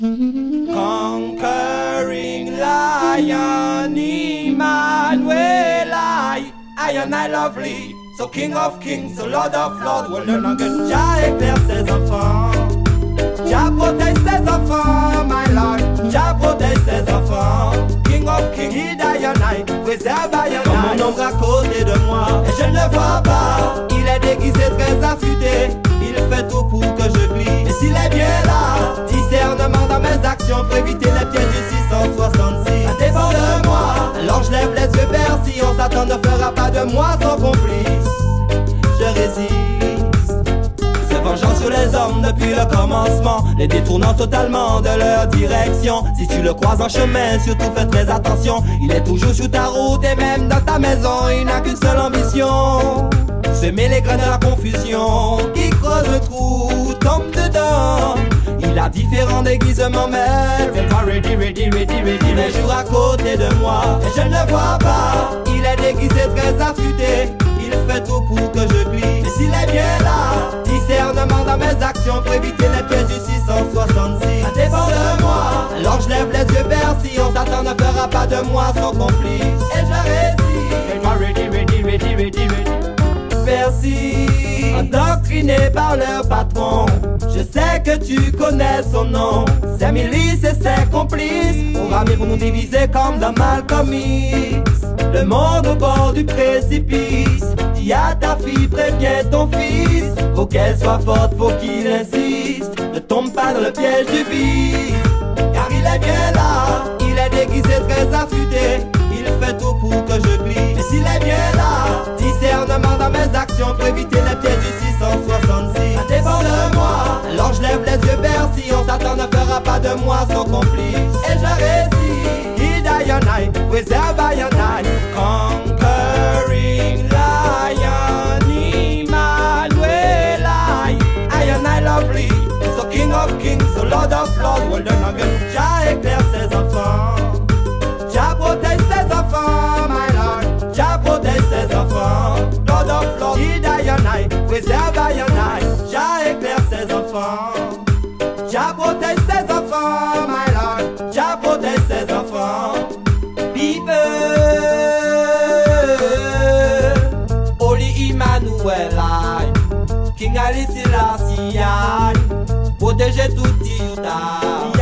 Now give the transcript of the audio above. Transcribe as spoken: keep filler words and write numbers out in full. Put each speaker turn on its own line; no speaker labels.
Conquering lion, Emmanuel, I, I and I lovely. So King of Kings, so Lord of Lords, well learn again. Jah éclaire ses enfants, Jah protège ses enfants, my Lord. Jah protège ses enfants. King of Kings, he die and I, préserve I and I. Comme mon ombre à côté de moi, et je ne le vois pas. Il est déguisé très affûté, il fait tout pour que je glisse. Et s'il est bien là, discernement dans mes actions pour éviter les pièges du six cent soixante-six. Ça dépend de moi, alors je lève les yeux vers Sion. Satan ne fera pas de moi son complice. Je résiste, se vengeant sur les hommes depuis le commencement, les détournant totalement de leur direction. Si tu le croises en chemin, surtout fais très attention. Il est toujours sur ta route et même dans ta maison. Il n'a qu'une seule ambition, semer les graines de la confusion. Il creuse le trou, tombe dedans. Il a différents déguisements, mais c'est pas ready, ready, ready, ready. Il est jour à côté de moi, et je ne le vois pas. Il est déguisé très affûté, il fait tout pour que je glisse. Mais s'il est bien là, discernement dans mes actions pour éviter les pièges du six cent soixante-six. Ça dépend de moi, alors je lève les yeux vers Sion. Satan ne fera pas de moi son complice. Et je résiste, pas ready, ready, ready, ready, ready. Merci, endoctriné par leur patron. Je sais que tu connais son nom. Ses milices et ses complices ont ramé pour nous diviser comme dans Malcolm X. Le monde au bord du précipice. Dis à ta fille, préviens ton fils. Faut qu'elle soit forte, faut qu'il insiste. Ne tombe pas dans le piège du vice. Car il est bien là, il est déguisé très affûté. Il fait tout pour que je glisse. Et s'il est bien là, discernement dans mes actions pour éviter les pièges du six cent soixante-six. Ça dépend de moi, alors je lève les yeux vers Sion. Satan ne fera pas de moi son complice. Et je résiste, he die and I, preserve I and I. Conquering lion, Emmanuel, I, I and I lovely. So King of Kings, so Lord of Lords, well done again. Jah éclaire ses enfants, Jah protège ses enfants, my Lord. Jah protège ses enfants, Lord of Lords, he die and I, preserve I and I. Jah éclaire ses enfants, Jah protège ses enfants, my Lord. Jah protège ses enfants. People, Holy Emmanuel, I, King Ali Selassie, I, protégez tout Juda.